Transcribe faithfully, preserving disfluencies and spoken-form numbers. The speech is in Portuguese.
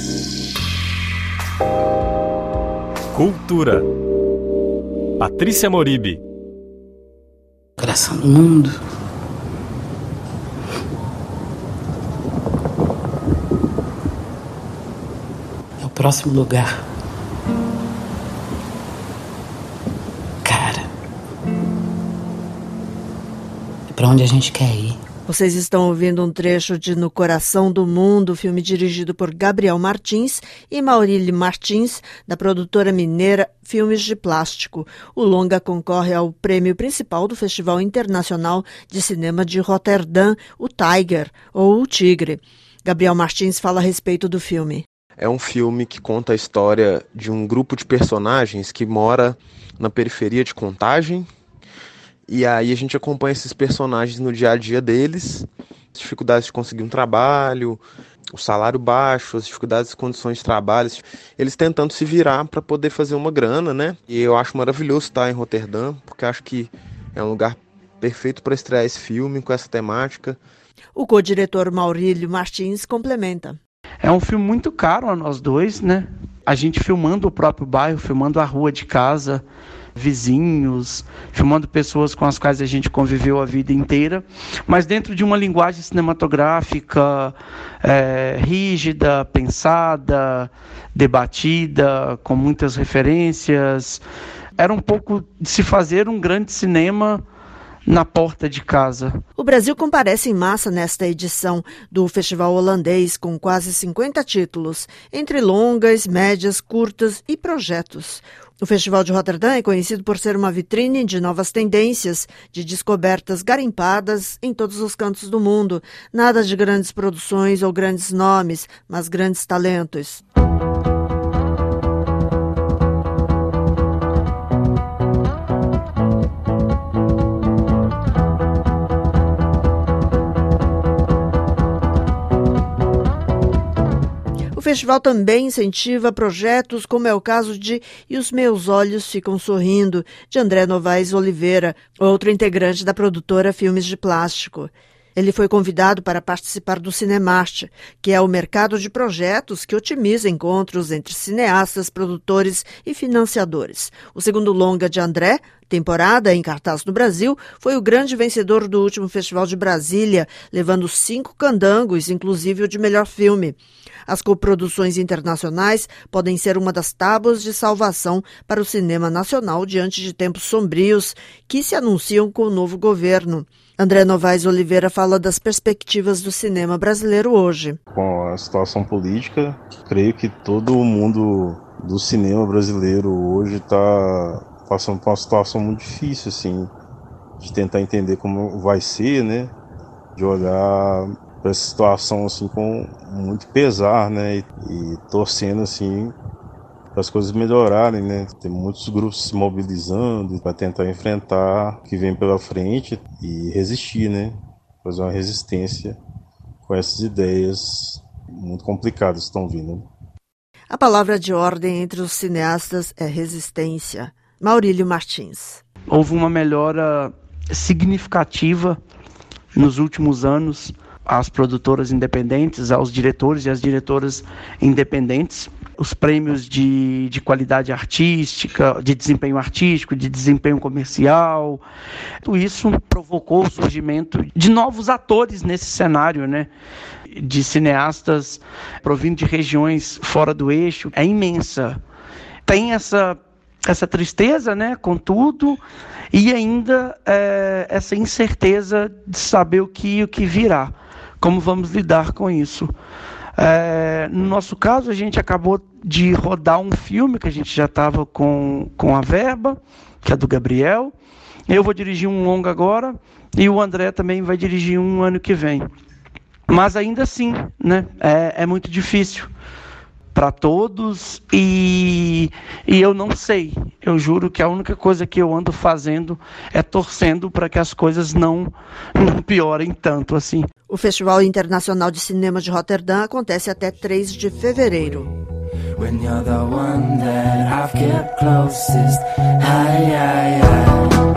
Cultura. Patrícia Moribe. Coração do mundo. É o próximo lugar. Cara. É pra onde a gente quer ir. Vocês estão ouvindo um trecho de No Coração do Mundo, filme dirigido por Gabriel Martins e Maurílio Martins, da produtora mineira Filmes de Plástico. O longa concorre ao prêmio principal do Festival Internacional de Cinema de Roterdã, o Tiger, ou o Tigre. Gabriel Martins fala a respeito do filme. É um filme que conta a história de um grupo de personagens que mora na periferia de Contagem. E aí a gente acompanha esses personagens no dia a dia deles, as dificuldades de conseguir um trabalho, o salário baixo, as dificuldades de condições de trabalho, eles tentando se virar para poder fazer uma grana, né? E eu acho maravilhoso estar em Roterdã, porque acho que é um lugar perfeito para estrear esse filme com essa temática. O co-diretor Maurílio Martins complementa. É um filme muito caro a nós dois, né? A gente filmando o próprio bairro, filmando a rua de casa, vizinhos, filmando pessoas com as quais a gente conviveu a vida inteira, mas dentro de uma linguagem cinematográfica é, rígida, pensada, debatida, com muitas referências. Era um pouco de se fazer um grande cinema na porta de casa. O Brasil comparece em massa nesta edição do Festival Holandês, com quase cinquenta títulos, entre longas, médias, curtas e projetos. O Festival de Roterdã é conhecido por ser uma vitrine de novas tendências, de descobertas garimpadas em todos os cantos do mundo. Nada de grandes produções ou grandes nomes, mas grandes talentos. O festival também incentiva projetos, como é o caso de E os Meus Olhos Ficam Sorrindo, de André Novaes Oliveira, outro integrante da produtora Filmes de Plástico. Ele foi convidado para participar do Cinemarte, que é o mercado de projetos que otimiza encontros entre cineastas, produtores e financiadores. O segundo longa de André, temporada em cartaz no Brasil, foi o grande vencedor do último Festival de Brasília, levando cinco candangos, inclusive o de melhor filme. As coproduções internacionais podem ser uma das tábuas de salvação para o cinema nacional diante de tempos sombrios que se anunciam com o novo governo. André Novaes Oliveira fala das perspectivas do cinema brasileiro hoje. Com a situação política, creio que todo o mundo do cinema brasileiro hoje está passando por uma situação muito difícil, assim, de tentar entender como vai ser, né? De olhar para essa situação assim com muito pesar, né? E, e torcendo assim para as coisas melhorarem, né? Tem muitos grupos se mobilizando para tentar enfrentar o que vem pela frente e resistir, né? Fazer uma resistência com essas ideias muito complicadas que estão vindo. A palavra de ordem entre os cineastas é resistência. Maurílio Martins. Houve uma melhora significativa nos últimos anos às produtoras independentes, aos diretores e às diretoras independentes. Os prêmios de, de qualidade artística, de desempenho artístico, de desempenho comercial. Tudo isso provocou o surgimento de novos atores nesse cenário, né? De cineastas provindo de regiões fora do eixo. É imensa. Tem essa, essa tristeza, né, com tudo, e ainda é, essa incerteza de saber o que, o que virá. Como vamos lidar com isso? É, no nosso caso, a gente acabou de rodar um filme que a gente já estava com, com a verba, que é do Gabriel. Eu vou dirigir um longa agora e o André também vai dirigir um ano que vem. Mas ainda assim, né, é, é muito difícil para todos e, e eu não sei. Eu juro que a única coisa que eu ando fazendo é torcendo para que as coisas não, não piorem tanto assim. O Festival Internacional de Cinema de Roterdã acontece até três de fevereiro. When you're the one that I've kept closest, hi, hi, hi.